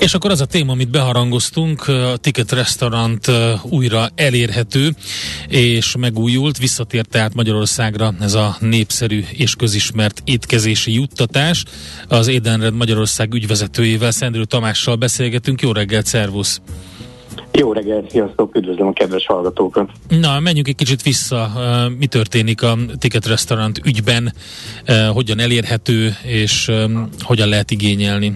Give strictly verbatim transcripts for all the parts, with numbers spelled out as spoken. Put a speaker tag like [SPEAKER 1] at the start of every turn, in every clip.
[SPEAKER 1] És akkor az a téma, amit beharangoztunk, a Ticket Restaurant újra elérhető és megújult, visszatért tehát Magyarországra ez a népszerű és közismert étkezési juttatás. Az Edenred Magyarország ügyvezetőjével, Szendrő Tamással beszélgetünk. Jó reggelt, szervusz!
[SPEAKER 2] Jó reggelt, sziasztok, üdvözlöm a kedves hallgatókat!
[SPEAKER 1] Na, menjünk egy kicsit vissza, mi történik a Ticket Restaurant ügyben, hogyan elérhető és hogyan lehet igényelni?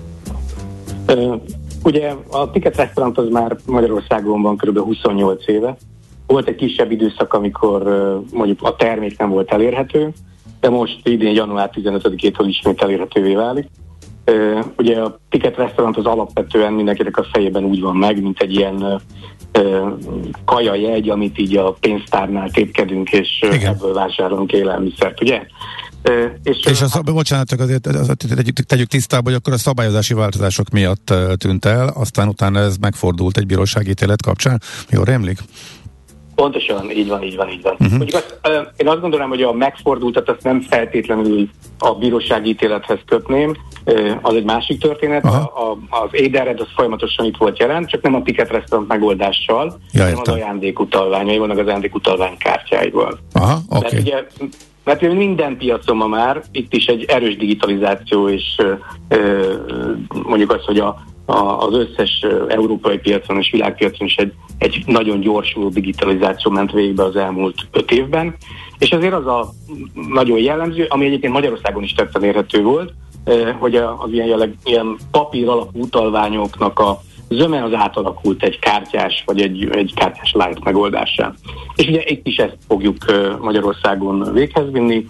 [SPEAKER 2] Uh, ugye a Ticket Restaurant az már Magyarországon van kb. huszonnyolc éve. Volt egy kisebb időszak, amikor uh, mondjuk a termék nem volt elérhető, de most idén január tizenötödikétől ismét elérhetővé válik. Uh, ugye a Ticket Restaurant az alapvetően mindenkinek a fejében úgy van meg, mint egy ilyen uh, uh, kajajegy, amit így a pénztárnál tépkedünk, és uh, ebből vásárolunk élelmiszert, ugye? Uh, és
[SPEAKER 3] és a szab- bocsánat, csak azért, azért tegyük, tegyük tisztába, hogy akkor a szabályozási változások miatt uh, tűnt el, aztán utána ez megfordult egy bírósági ítélet kapcsán. Jól rémlik?
[SPEAKER 2] Pontosan, így van, így van, így van.
[SPEAKER 3] Uh-huh.
[SPEAKER 2] Mondjuk azt, uh, én azt gondolom, hogy a megfordultat azt nem feltétlenül a bírósági ítélethez kötném, uh, az egy másik történet. A, a, az Edenred az folyamatosan itt volt jelen, csak nem a Ticket Restaurant megoldással, ja, hanem az ajándékutalványai, vannak az ajándékutalvány kártyáival.
[SPEAKER 3] Aha, oké. Okay.
[SPEAKER 2] Ugye, mert minden piacon ma már itt is egy erős digitalizáció, és uh, mondjuk azt, hogy a az összes európai piacon és világpiacon is egy, egy nagyon gyorsuló digitalizáció ment végbe az elmúlt öt évben. És ezért az a nagyon jellemző, ami egyébként Magyarországon is tetten érhető volt, hogy az ilyen, jelleg, ilyen papír alapú utalványoknak a zöme az átalakult egy kártyás, vagy egy, egy kártyás light megoldásá. És ugye itt is ezt fogjuk Magyarországon véghez vinni.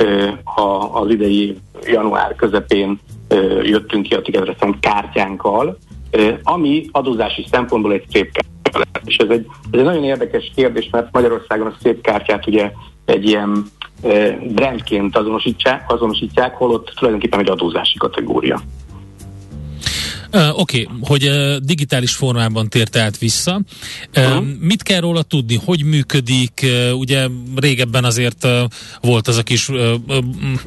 [SPEAKER 2] Az idei január közepén jöttünk ki a Ticket Restaurant kártyánkkal, ami adózási szempontból egy szép kártya lett. És ez egy, ez egy nagyon érdekes kérdés, mert Magyarországon a szép kártyát ugye egy ilyen brandként azonosítják, azonosítják, holott tulajdonképpen egy adózási kategória.
[SPEAKER 1] Uh, Oké, okay, hogy uh, digitális formában tért át vissza. Uh, uh-huh. Mit kell róla tudni? Hogy működik? Uh, ugye régebben azért uh, volt az a kis, uh, uh,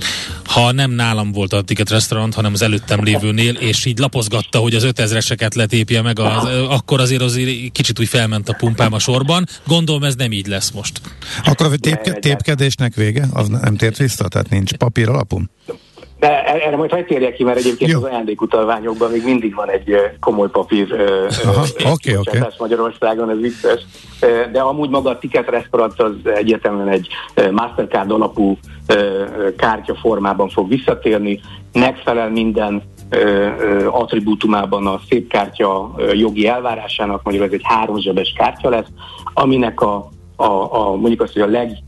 [SPEAKER 1] ha nem nálam volt a Ticket Restaurant, hanem az előttem lévőnél, és így lapozgatta, hogy az ötezreseket letépje meg, az, uh, akkor azért azért kicsit úgy felment a pumpám a sorban. Gondolom ez nem így lesz most.
[SPEAKER 3] Akkor a tépke- tépkedésnek vége? Az nem tért vissza? Tehát nincs papír alapon?
[SPEAKER 2] De erre majd hadd térjek ki, mert egyébként jó. Az ajándékutalványokban még mindig van egy komoly papír
[SPEAKER 3] okay, okay.
[SPEAKER 2] Magyarországon, ez vicces. De amúgy maga a Ticket Restaurant az egyértelműen egy Mastercard alapú kártya formában fog visszatérni, megfelel minden attribútumában a szép kártya jogi elvárásának, magyarul ez egy háromzsebes kártya lesz, aminek a, a, a mondjuk azt, hogy a leg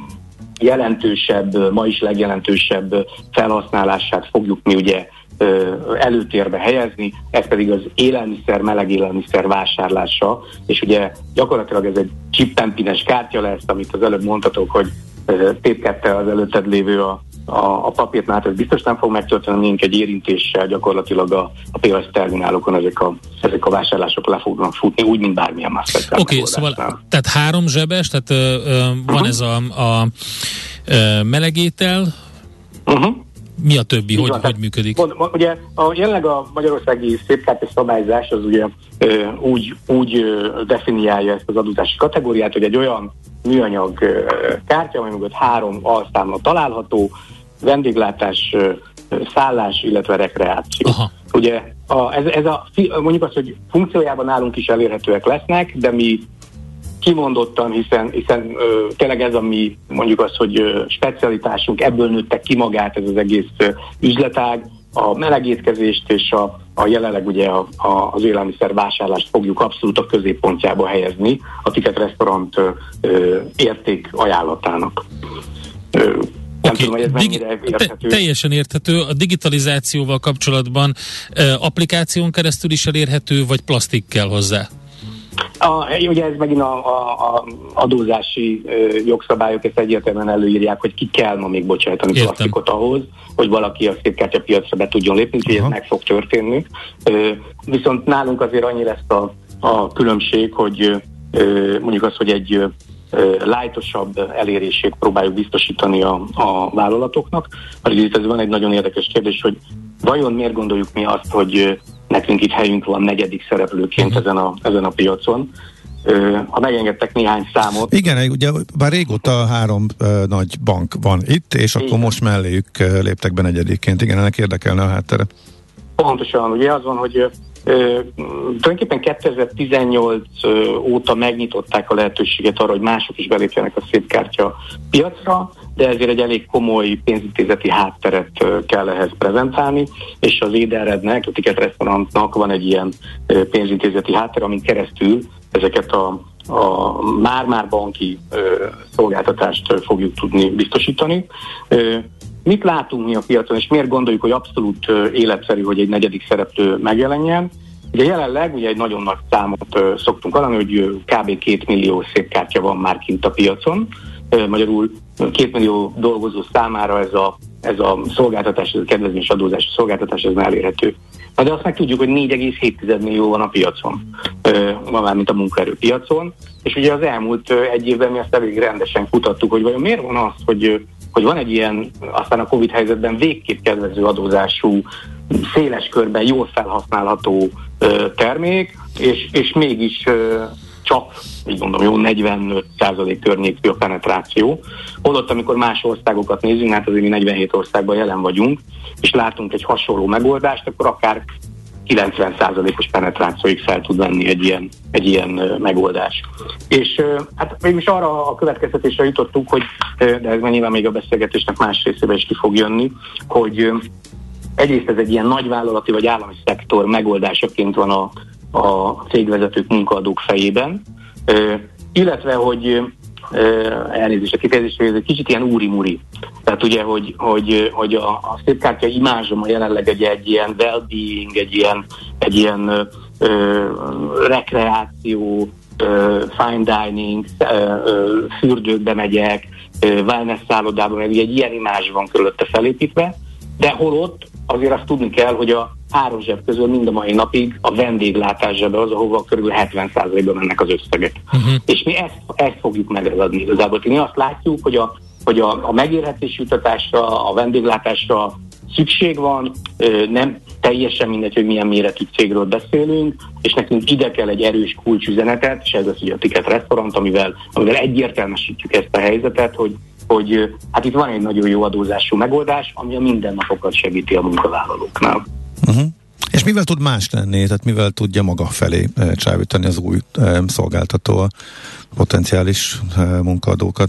[SPEAKER 2] jelentősebb, ma is legjelentősebb felhasználását fogjuk mi ugye előtérbe helyezni, ez pedig az élelmiszer, meleg élelmiszer vásárlása, és ugye gyakorlatilag ez egy chip-tempines kártya lesz, amit az előbb mondhatok, hogy tépkedte az előtted lévő a, a, a papírt, mert ez biztos nem fog megtörténni, mink egy érintéssel gyakorlatilag a, a pé o es terminálokon ezek a, ezek a vásárlások le fognak futni, úgy, mint bármilyen Mastercard.
[SPEAKER 1] Oké, okay, szóval tehát három zsebes, tehát ö, ö, van uh-huh. ez a, a ö, melegétel, uh-huh. Mi a többi, hogy, van, hogy működik?
[SPEAKER 2] Mond, mond, ugye a, jelenleg a magyarországi szépkártya szabályzás az ugye ö, úgy, úgy ö, definiálja ezt az adózási kategóriát, hogy egy olyan műanyag ö, kártya, amely mögött három alszámla található, vendéglátás, ö, szállás, illetve rekreáció. Aha. Ugye a, ez, ez a, mondjuk azt, hogy funkciójában nálunk is elérhetőek lesznek, de mi kimondottan, hiszen, hiszen ö, tényleg ez a mi, mondjuk azt, hogy ö, specialitásunk, ebből nőttek ki magát ez az egész ö, üzletág, a melegétkezést és a, a jelenleg ugye a, a, az élelmiszer vásárlást fogjuk abszolút a középpontjába helyezni a Ticket Restaurant ö, ö, érték ajánlatának. Ö, Nem
[SPEAKER 1] okay.
[SPEAKER 2] tudom, hogy ez mennyire érthető.
[SPEAKER 1] Te, teljesen érthető. A digitalizációval kapcsolatban ö, applikáción keresztül is elérhető, vagy plastik kell hozzá?
[SPEAKER 2] A, ugye ez megint a, a, a adózási ö, jogszabályok ezt egyértelműen előírják, hogy ki kell ma még bocsájtani Értem. plastikot ahhoz, hogy valaki a szépkártya piacra be tudjon lépni, úgyhogy ez meg fog történni. Ö, viszont nálunk azért annyi lesz a, a különbség, hogy ö, mondjuk az, hogy egy ö, lightosabb elérését próbáljuk biztosítani a, a vállalatoknak. Itt ez van egy nagyon érdekes kérdés, hogy vajon miért gondoljuk mi azt, hogy nekünk itt helyünk van negyedik szereplőként uh-huh. ezen, a, ezen a piacon. Ha megengedtek néhány számot.
[SPEAKER 3] Igen, ugye bár régóta három uh, nagy bank van itt, és igen. akkor most melléjük uh, léptek be negyedikként. Igen, ennek érdekelne a háttere.
[SPEAKER 2] Pontosan, ugye az van, hogy uh, tulajdonképpen kétezer-tizennyolc uh, óta megnyitották a lehetőséget arra, hogy mások is belépjenek a szépkártya piacra, de ezért egy elég komoly pénzintézeti hátteret uh, kell ehhez prezentálni, és az Edenrednek, a Ticket Restaurantnak van egy ilyen uh, pénzintézeti háttere, amin keresztül ezeket a, a már-már banki ö, szolgáltatást ö, fogjuk tudni biztosítani. Ö, mit látunk mi a piacon, és miért gondoljuk, hogy abszolút ö, életszerű, hogy egy negyedik szereplő megjelenjen? Ugye jelenleg ugye egy nagyon nagy számot ö, szoktunk hallani, hogy ö, kb. két millió szépkártya van már kint a piacon. Ö, magyarul két millió dolgozó számára ez a, ez a szolgáltatás, ez a kedvezményes adózási szolgáltatás, ez már elérhető. Na de azt meg tudjuk, hogy négy egész hét millió van a piacon, van már, mint a munkaerőpiacon, és ugye az elmúlt egy évben mi azt elég rendesen kutattuk, hogy vajon miért van az, hogy, hogy van egy ilyen, aztán a Covid helyzetben végképp kedvező adózású, széles körben jól felhasználható termék, és, és mégis csak, így mondom, jó negyvenöt százalék környékű a penetráció. Holott, amikor más országokat nézünk, hát azért mi negyvenhét országban jelen vagyunk, és látunk egy hasonló megoldást, akkor akár kilencven százalékos penetrációig fel tud venni egy ilyen, egy ilyen megoldás. És hát mégis arra a következtetésre jutottuk, hogy, de ez nyilván még a beszélgetésnek más részébe is ki fog jönni, hogy egyrészt ez egy ilyen nagyvállalati vagy állami szektor megoldásaként van a a cégvezetők, munkaadók fejében, uh, illetve, hogy uh, elnézést a kifejezésre, ez egy kicsit ilyen úri-muri. Tehát ugye, hogy, hogy, hogy a, a szépkártya imázsoma jelenleg egy, egy ilyen well-being, egy ilyen, egy ilyen uh, rekreáció, uh, fine dining, uh, uh, fürdőkbe megyek, uh, wellness szállodába, meg egy ilyen imázs van körülötte felépítve, de holott azért azt tudni kell, hogy a három zseb közül mind a mai napig a vendéglátás zsebe az, ahova kb. hetven százalékban mennek az összegek. Uh-huh. És mi ezt, ezt fogjuk megragadni igazából. Mi azt látjuk, hogy a, hogy a, a megélhetési jutatásra, a vendéglátásra szükség van, nem teljesen mindegy, hogy milyen méretű cégről beszélünk, és nekünk ide kell egy erős kulcsüzenetet, és ez az ugye a Ticket Restaurant, amivel, amivel egyértelműsítjük ezt a helyzetet, hogy hogy hát itt van egy nagyon jó adózású megoldás, ami a mindennapokat segíti a munkavállalóknál.
[SPEAKER 3] Uh-huh. És mivel tud más lenni, tehát mivel tudja maga felé e, csábítani az új e, szolgáltató a potenciális e, munkaadókat?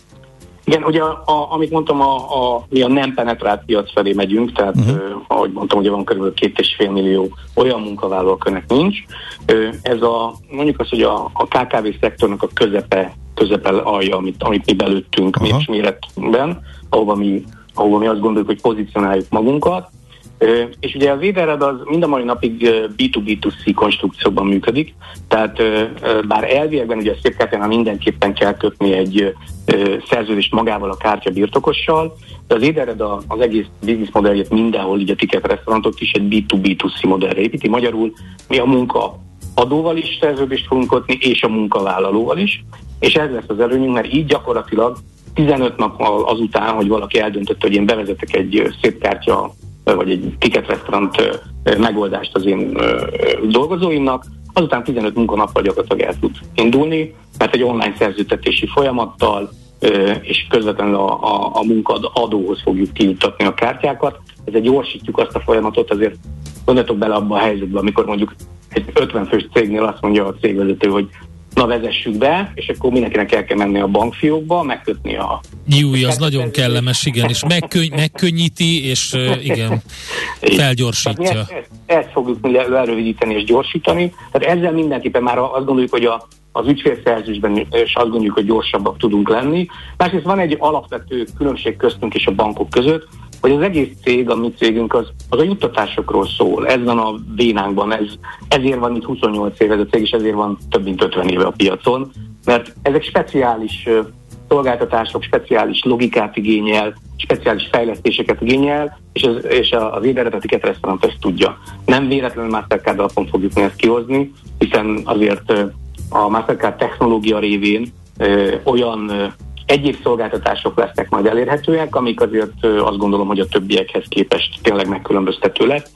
[SPEAKER 2] Igen, ugye a, a, amit mondtam, a, a, mi a nem penetrált piac felé megyünk, tehát uh-huh. eh, ahogy mondtam, ugye van kb. két és fél millió olyan munkavállaló, akinek nincs. Eh, ez a, mondjuk azt, hogy a, a ká ká vé szektornak a közepe, közepe alja, amit, amit mi belőttünk uh-huh. méretben, ahova mi, ahova mi azt gondoljuk, hogy pozícionáljuk magunkat. Uh, és ugye az Edenred az mind a mai napig uh, bé kettő bé kettő cé konstrukcióban működik, tehát uh, uh, bár elviekben ugye a szépkártyánál mindenképpen kell kötni egy uh, szerződést magával a kártya birtokossal, de az Edenred az egész bizniszmodelljét mindenhol, így a Ticket Restaurantot is egy bé kettő bé kettő cé modellre építi. Magyarul mi a munkaadóval is szerződést fogunk kötni, és a munkavállalóval is, és ez lesz az előnyünk, mert így gyakorlatilag tizenöt nap azután, hogy valaki eldöntött, hogy én bevezetek egy szépkártya vagy egy Ticket Restaurant megoldást az én dolgozóimnak, azután tizenöt munkanappal gyakorlatilag el tud indulni, mert egy online szerződtetési folyamattal és közvetlenül a, a, a munkadóhoz fogjuk kijuttatni a kártyákat. Ezzel gyorsítjuk azt a folyamatot, azért gondoljatok bele abba a helyzetbe, amikor mondjuk egy ötven fős cégnél azt mondja a cégvezető, hogy na vezessük be, és akkor mindenkinek el kell menni a bankfiókba, megkötni a...
[SPEAKER 1] Júj, az nagyon kellemes, igen, és megkönny- megkönnyíti, és uh, igen, felgyorsítja.
[SPEAKER 2] Ezt, ezt, ezt fogjuk lerövidíteni és gyorsítani. Tehát ezzel mindenképpen már azt gondoljuk, hogy a, az ügyfélszerzésben és azt gondoljuk, hogy gyorsabbak tudunk lenni. Másrészt van egy alapvető különbség köztünk és a bankok között, hogy az egész cég, a mi cégünk az, az a juttatásokról szól. Ez van a vénánkban, ez, ezért van itt huszonnyolc éve ez a cég, és ezért van több mint ötven éve a piacon, mert ezek speciális uh, szolgáltatások, speciális logikát igényel, speciális fejlesztéseket igényel, és az, és az Edenred, a Ticket Restaurant ezt tudja. Nem véletlenül Mastercard alapon fogjuk mi ezt kihozni, hiszen azért uh, a Mastercard technológia révén uh, olyan uh, egyéb szolgáltatások lesznek majd elérhetőek, amik azért azt gondolom, hogy a többiekhez képest tényleg megkülönböztető lesz.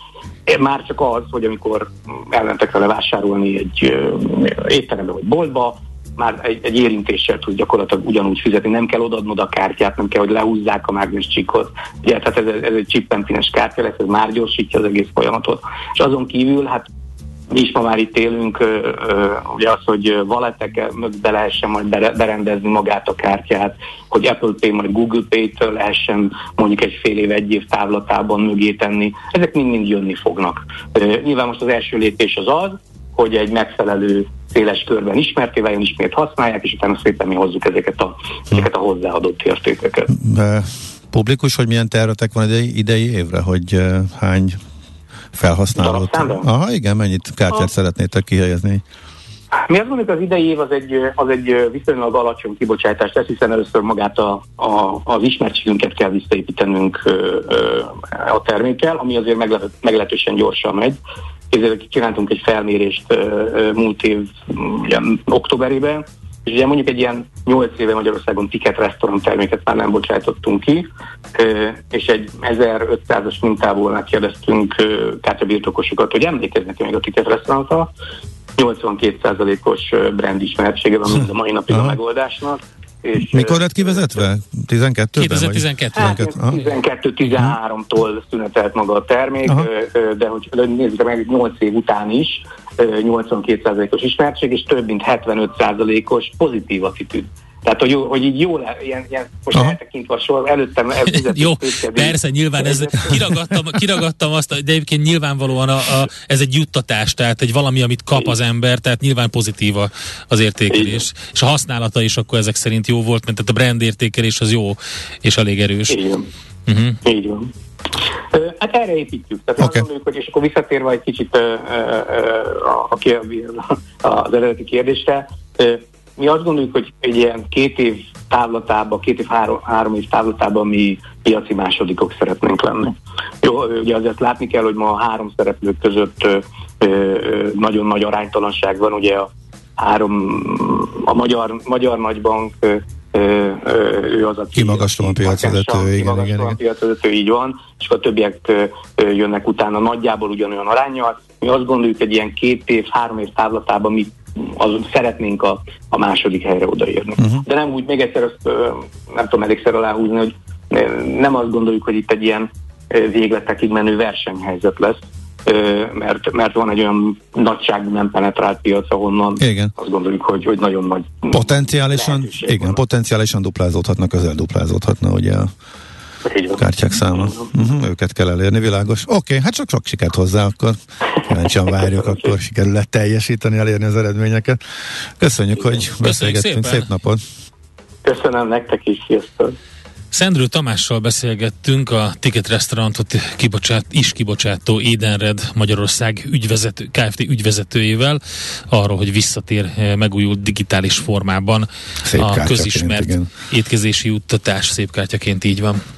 [SPEAKER 2] Már csak az, hogy amikor elmentek vele vásárolni egy étterembe vagy boltba, már egy, egy érintéssel tud gyakorlatilag ugyanúgy fizetni, nem kell odaadnod a kártyát, nem kell, hogy lehúzzák a mágnescsíkot. Ugye, tehát ez, ez egy chippenpines kártya lesz, ez már gyorsítja az egész folyamatot. És azon kívül, hát mi is ma már itt élünk, ö, ö, ugye az, hogy walletek mögé lehessen majd berendezni magát a kártyát, hogy Apple Pay majd Google Pay-től lehessen mondjuk egy fél év, egy év távlatában mögé tenni. Ezek mind-mind jönni fognak. Ö, nyilván most az első lépés az az, hogy egy megfelelő széles körben ismerté váljon, ismét használják, és utána szépen mi hozzuk ezeket a, ezeket a hozzáadott értékeket.
[SPEAKER 3] De publikus, hogy milyen tervetek van idei, idei évre, hogy uh, hány felhasználót? Aha, igen, mennyit kártyát ha. szeretnétek kihelyezni?
[SPEAKER 2] Mi azt mondjuk, az idei év az egy, az egy viszonylag alacsony kibocsátás lesz, hiszen először magát a, a, az ismertségünket kell visszaépítenünk ö, ö, a termékkel, ami azért meglehet, meglehetősen gyorsan megy. Ezért csináltunk egy felmérést ö, ö, múlt év ugye, októberében, és ugye mondjuk egy ilyen nyolc éve Magyarországon Ticket restaurant terméket már nem bocsájtottunk ki, ö, és egy ezerötszázas mintából megkérdeztünk kártyabirtokosokat, hogy emlékeznek még a Ticket restaurantra. nyolcvankét százalékos brand ismertsége van mind a mai napig a megoldásnak. És
[SPEAKER 3] mikor lett kivezetve? tizenkettőben?
[SPEAKER 1] kétezer-tizenkettő.
[SPEAKER 2] Hát, tizenkettő tizenháromtól szünetelt maga a termék, aha. de hogy nézzük meg, nyolc év után is nyolcvankét százalékos ismertség, és több mint hetvenöt százalékos pozitív attitűd. Tehát, hogy, hogy így jól, ilyen, ilyen most aha. eltekintve a sor, előttem
[SPEAKER 1] jó, persze, nyilván ez, kiragadtam, kiragadtam azt, de egyébként nyilvánvalóan a, a, ez egy juttatás, tehát egy valami, amit kap az ember, tehát nyilván pozitív az értékelés. Igen. És a használata is akkor ezek szerint jó volt, mert tehát a brand értékelés az jó, és elég erős.
[SPEAKER 2] Igen. Uh-huh. Így van. Hát erre építjük. Tehát okay. azt gondoljuk, hogy és akkor visszatérve egy kicsit uh, uh, uh, az eredeti kérdésre, uh, mi azt gondoljuk, hogy egy ilyen két év távlatában, két év három, három év távlatában mi piaci másodikok szeretnénk lenni. Jó, ugye azért látni kell, hogy ma a három szereplők között ö, ö, nagyon nagy aránytalanság van, ugye a három, a magyar, magyar nagybank, ö, ö, ő az, aki
[SPEAKER 3] kimagaslóan a piacvezető, igen, igen, igen.
[SPEAKER 2] piacvezető, így van, és a többiek ö, ö, jönnek utána nagyjából ugyanolyan aránnyal. Mi azt gondoljuk, hogy egy ilyen két év, három év távlatában mi az, szeretnénk a, a második helyre odaérni. Uh-huh. De nem úgy, még egyszer azt nem tudom elégszer aláhúzni, hogy nem azt gondoljuk, hogy itt egy ilyen végletekig menő versenyhelyzet lesz, mert, mert van egy olyan nagyságú nem penetrált piac, ahonnan igen. azt gondoljuk, hogy, hogy nagyon nagy
[SPEAKER 3] potenciálisan, igen, van. potenciálisan duplázódhatnak, közel duplázódhatna ugye a kártyák száma. Uh-huh, őket kell elérni, világos. Oké, okay, hát csak sok sikert hozzá, akkor kíváncsian várjuk, akkor sikerül lehet teljesíteni, elérni az eredményeket. Köszönjük, igen. hogy beszélgettünk. Szép napot!
[SPEAKER 2] Köszönöm nektek is, sziasztok!
[SPEAKER 1] Szendrő Tamással beszélgettünk, a Ticket Restaurantot kibocsát, is kibocsátó Edenred Magyarország ügyvezető, Kft. Ügyvezetőjével arról, hogy visszatér megújult digitális formában szép a közismert igen. étkezési juttatás szép kártyaként, így van.